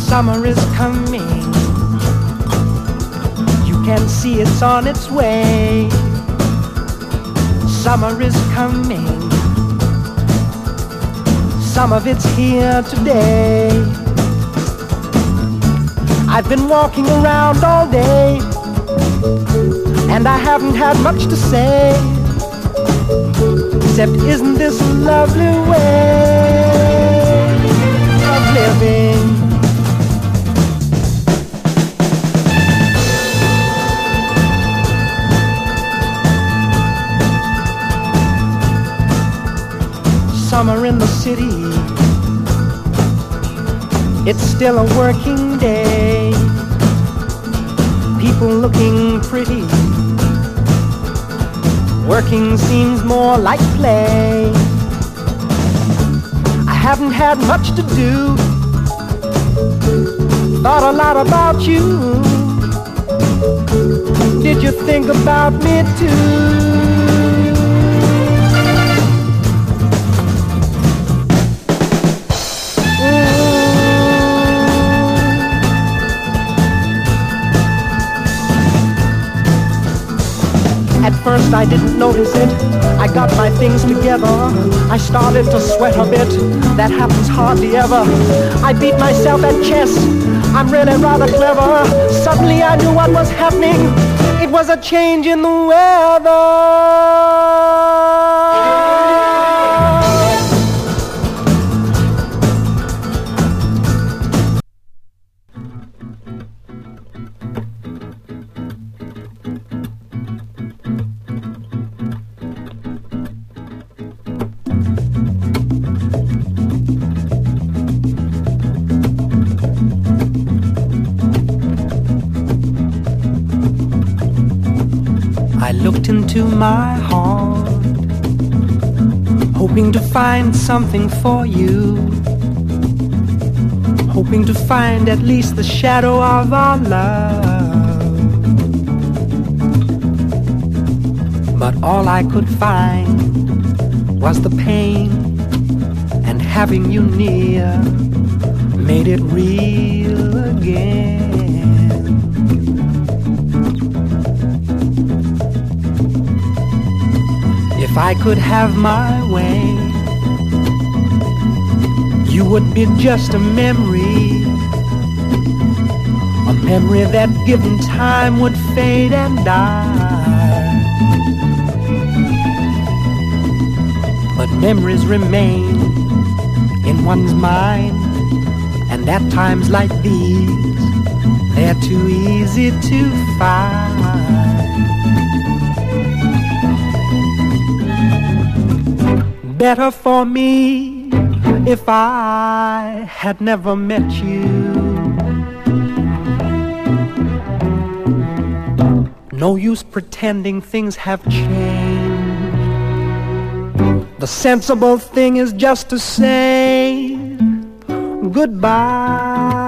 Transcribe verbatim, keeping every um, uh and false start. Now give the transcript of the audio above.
Summer is coming, you can see it's on its way. Summer is coming, some of it's here today. I've been walking around all day, and I haven't had much to say, except isn't this a lovely way of living? Summer in the city, it's still a working day. People looking pretty, working seems more like play. I haven't had much to do, thought a lot about you. Did you think about me too? At first I didn't notice it, I got my things together, I started to sweat a bit, that happens hardly ever. I beat myself at chess, I'm really rather clever. Suddenly I knew what was happening, it was a change in the weather. I looked into my heart, hoping to find something for you, hoping to find at least the shadow of our love. But all I could find was the pain, and having you near made it real again. If I could have my way, you would be just a memory, a memory that given time would fade and die. But memories remain in one's mind, and at times like these, they're too easy to find. Better for me if I had never met you. No use pretending things have changed. The sensible thing is just to say goodbye.